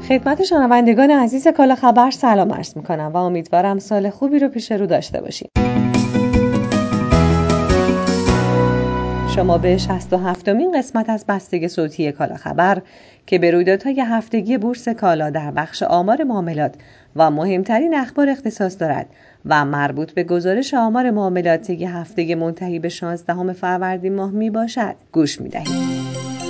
خدمت شنوندگان عزیز کالا خبر سلام عرض می‌کنم و امیدوارم سال خوبی رو پیش رو داشته باشید. شما به 67مین قسمت از بستگی صوتی کالا خبر که به رویدادهای هفتگی بورس کالا در بخش آمار معاملات و مهمترین اخبار اختصاص دارد و مربوط به گزارش آمار معاملاتی هفته منتهی به 16 فروردین ماه می باشد گوش می دهید.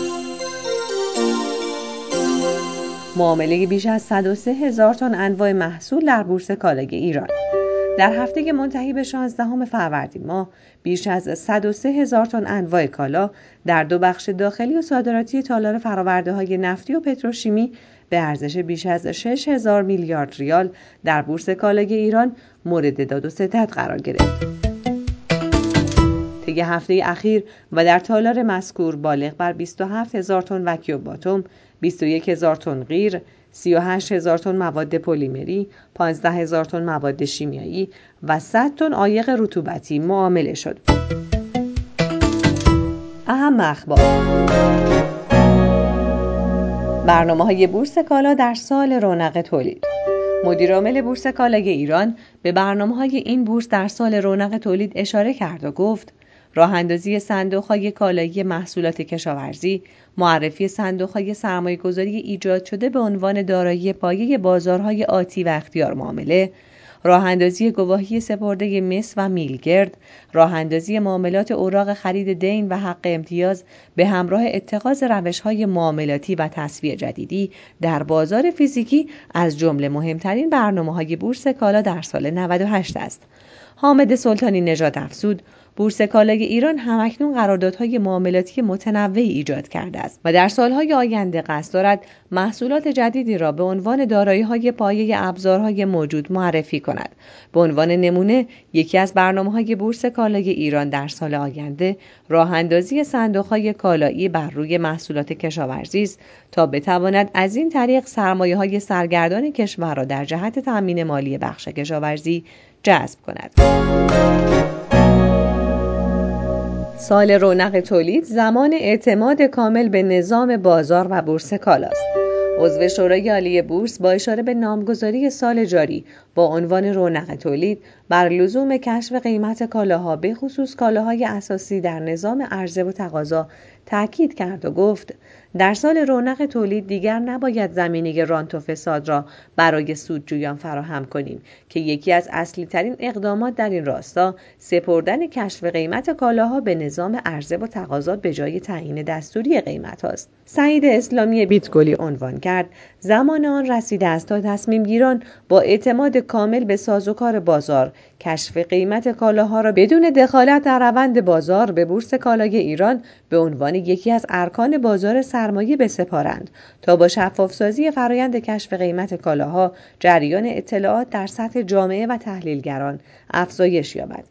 معامله بیش از 103,000 تن انواع محصول در بورس کالای ایران. در هفته منتهی به 16 فروردین ماه بیش از 103,000 تن انواع کالا در دو بخش داخلی و صادراتی تالار فرآورده‌های نفتی و پتروشیمی به ارزش بیش از 6,000 میلیارد ریال در بورس کالای ایران مورد داد و ستد قرار گرفت. طی هفته اخیر و در تالار مذکور بالغ بر 27,000 تن وکیوم باتوم، 21,000 تن قیر، 38,000 تن مواد پلیمری، 15,000 تن مواد شیمیایی و 100 تن عایق رطوبتی معامله شد. اهم اخبار: برنامه‌های بورس کالا در سال رونق تولید. مدیرعامل بورس کالای ایران به برنامه‌های این بورس در سال رونق تولید اشاره کرد و گفت: راه‌اندازی صندوق‌های کالایی محصولات کشاورزی، معرفی صندوق‌های سرمایه‌گذاری ایجاد شده به عنوان دارایی پایه بازارهای آتی و اختیار معامله، راه‌اندازی گواهی سپرده مس و میلگرد، راه‌اندازی معاملات اوراق خرید دین و حق امتیاز به همراه اتخاذ روش‌های معاملاتی و تسویه جدیدی در بازار فیزیکی از جمله مهمترین برنامه‌های بورس کالا در سال 98 است. حامد سلطانی نژاد افزود: بورس کالای ایران همکنون قراردادهای معاملاتی متنوعی ایجاد کرده است و در سالهای آینده قصد دارد محصولات جدیدی را به عنوان دارایی‌های پایه ابزارهای موجود معرفی کند. به عنوان نمونه، یکی از برنامه‌های بورس کالای ایران در سال آینده راه‌اندازی صندوق‌های کالایی بر روی محصولات کشاورزی است تا بتواند از این طریق سرمایه‌های سرگردان کشور را در جهت تأمین مالی بخش کشاورزی جذب کند. سال رونق تولید زمان اعتماد کامل به نظام بازار و بورس کالاست. عضو شورای عالی بورس با اشاره به نامگذاری سال جاری با عنوان رونق تولید بر لزوم کشف قیمت کالاها به خصوص کالاهای اساسی در نظام عرضه و تقاضا تاکید کرد و گفت: در سال رونق تولید دیگر نباید زمینه رانت و فساد را برای سودجویان فراهم کنیم که یکی از اصلی ترین اقدامات در این راستا سپردن کشف قیمت کالاها به نظام عرضه و تقاضا به جای تعیین دستوری قیمت هاست. سعید اسلامی بیتگلی عنوان کرد: زمان آن رسیده است تا تصمیم گیران با اعتماد کامل به سازوکار بازار کشف قیمت کالاها را بدون دخالت در روند بازار به بورس کالای ایران به عنوان یکی از ارکان بازار سرمایه بسپارند تا با شفافسازی فرایند کشف قیمت کالاها جریان اطلاعات در سطح جامعه و تحلیلگران افزایش یابد.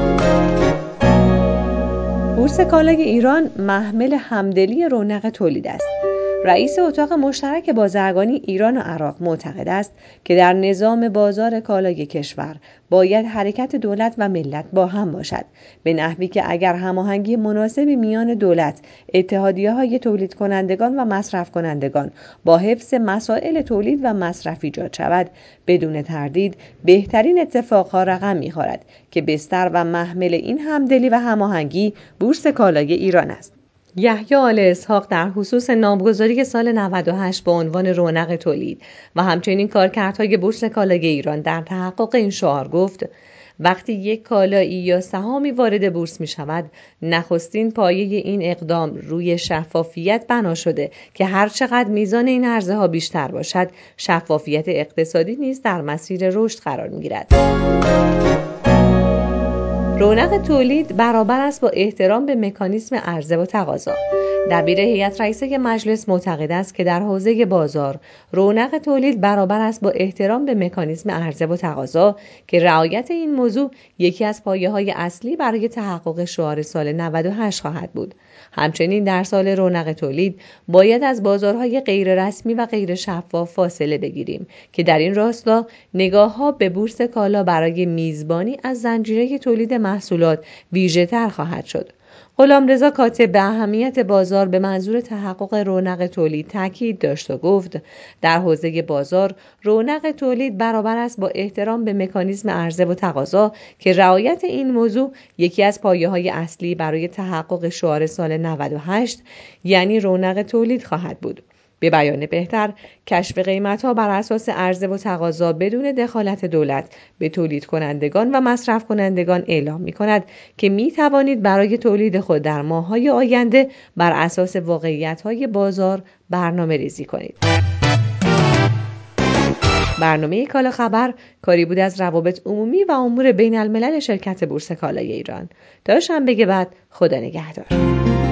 بورس کالای ایران محمل همدلی رونق تولید است. رئیس اتاق مشترک بازرگانی ایران و عراق معتقد است که در نظام بازار کالای کشور باید حرکت دولت و ملت با هم باشد، به نحوی که اگر هماهنگی مناسبی میان دولت، اتحادیه‌های تولید کنندگان و مصرف کنندگان با حفظ مسائل تولید و مصرف ایجاد شود، بدون تردید بهترین اتفاقها رقم می‌خورد که بستر و محمل این همدلی و هماهنگی بورس کالای ایران است. یحیی آل اسحاق در خصوص نامگذاری سال 98 به عنوان رونق تولید و همچنین کارکردهای بورس کالای ایران در تحقق این شعار گفت: وقتی یک کالایی یا سهامی وارد بورس می شود، نخستین پایه این اقدام روی شفافیت بنا شده که هر چقدر میزان این عرضه ها بیشتر باشد، شفافیت اقتصادی نیز در مسیر رشد قرار می گیرد. رونق تولید برابر است با احترام به مکانیزم عرضه و تقاضا. دبیر هیئت رئیسه مجلس معتقد است که در حوزه بازار رونق تولید برابر است با احترام به مکانیزم عرضه و تقاضا که رعایت این موضوع یکی از پایه‌های اصلی برای تحقق شعار سال 98 خواهد بود. همچنین در سال رونق تولید باید از بازارهای غیر رسمی و غیر شفاف فاصله بگیریم که در این راستا نگاه‌ها به بورس کالا برای میزبانی از زنجیره تولید محصولات ویژه‌تر خواهد شد. غلامرضا کاتب به اهمیت بازار به منظور تحقق رونق تولید تاکید داشت و گفت در حوزه بازار رونق تولید برابر است با احترام به مکانیزم عرضه و تقاضا که رعایت این موضوع یکی از پایه‌های اصلی برای تحقق شعار سال 98 یعنی رونق تولید خواهد بود. به بیان بهتر، کشف قیمت‌ها بر اساس عرضه و تقاضا بدون دخالت دولت به تولید کنندگان و مصرف کنندگان اعلام می‌کند که می‌توانید برای تولید خود در ماه‌های آینده بر اساس واقعیت‌های بازار برنامه‌ریزی کنید. برنامه کالا خبر کاری بود از روابط عمومی و امور بین الملل شرکت بورس کالای ایران. تا شنبه بعد، خدا نگهدار.